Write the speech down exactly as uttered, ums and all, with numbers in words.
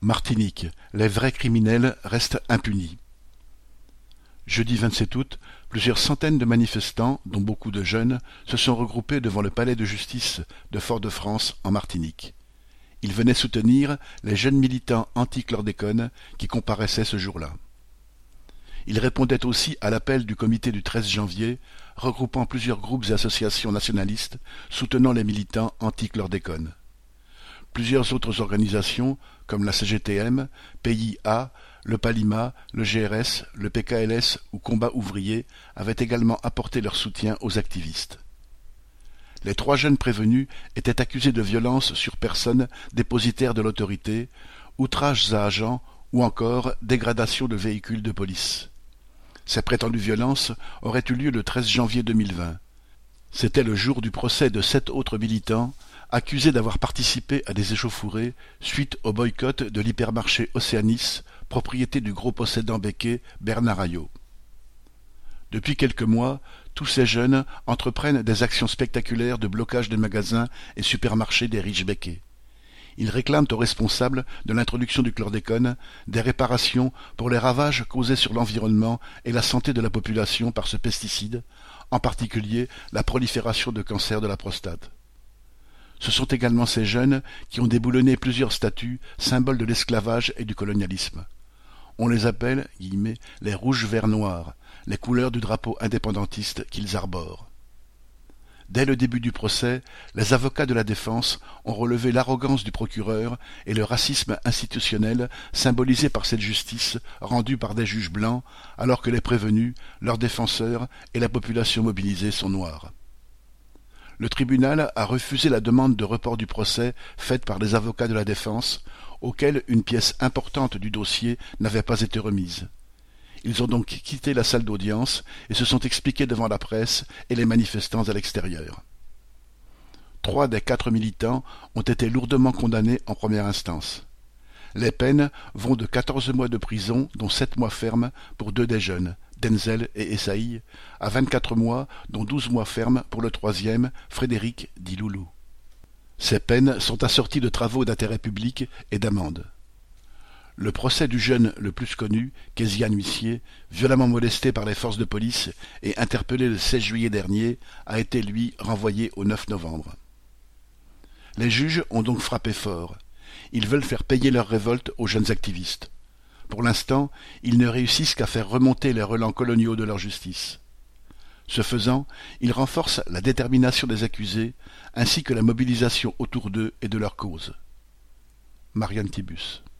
Martinique, les vrais criminels restent impunis. Jeudi vingt-sept août, plusieurs centaines de manifestants, dont beaucoup de jeunes, se sont regroupés devant le palais de justice de Fort-de-France en Martinique. Ils venaient soutenir les jeunes militants anti-chlordécone qui comparaissaient ce jour-là. Ils répondaient aussi à l'appel du comité du treize janvier, regroupant plusieurs groupes et associations nationalistes soutenant les militants anti-chlordécone. Plusieurs autres organisations, comme la C G T M, P I A, le Palima, le G R S, le P K L S ou Combat ouvrier, avaient également apporté leur soutien aux activistes. Les trois jeunes prévenus étaient accusés de violences sur personnes dépositaires de l'autorité, outrages à agents ou encore dégradation de véhicules de police. Ces prétendues violences auraient eu lieu le treize janvier deux mille vingt. C'était le jour du procès de sept autres militants accusés d'avoir participé à des échauffourées suite au boycott de l'hypermarché Océanis, propriété du gros possédant béquet Bernard Ayot. Depuis quelques mois, tous ces jeunes entreprennent des actions spectaculaires de blocage des magasins et supermarchés des riches béquets. Ils réclament aux responsables de l'introduction du chlordécone des réparations pour les ravages causés sur l'environnement et la santé de la population par ce pesticide, en particulier la prolifération de cancers de la prostate. Ce sont également ces jeunes qui ont déboulonné plusieurs statues, symboles de l'esclavage et du colonialisme. On les appelle guillemets, les rouges verts noirs, les couleurs du drapeau indépendantiste qu'ils arborent. Dès le début du procès, les avocats de la défense ont relevé l'arrogance du procureur et le racisme institutionnel symbolisé par cette justice rendue par des juges blancs, alors que les prévenus, leurs défenseurs et la population mobilisée sont noirs. Le tribunal a refusé la demande de report du procès faite par les avocats de la défense, auxquels une pièce importante du dossier n'avait pas été remise. Ils ont donc quitté la salle d'audience et se sont expliqués devant la presse et les manifestants à l'extérieur. Trois des quatre militants ont été lourdement condamnés en première instance. Les peines vont de quatorze mois de prison, dont sept mois fermes pour deux des jeunes, Denzel et Essaï, à vingt-quatre mois, dont douze mois fermes pour le troisième, Frédéric dit Loulou. Ces peines sont assorties de travaux d'intérêt public et d'amendes. Le procès du jeune le plus connu, Kézian Huissier, violemment molesté par les forces de police et interpellé le seize juillet dernier, a été, lui, renvoyé au neuf novembre. Les juges ont donc frappé fort. Ils veulent faire payer leur révolte aux jeunes activistes. Pour l'instant, ils ne réussissent qu'à faire remonter les relents coloniaux de leur justice. Ce faisant, ils renforcent la détermination des accusés, ainsi que la mobilisation autour d'eux et de leur cause. Marianne Thibus.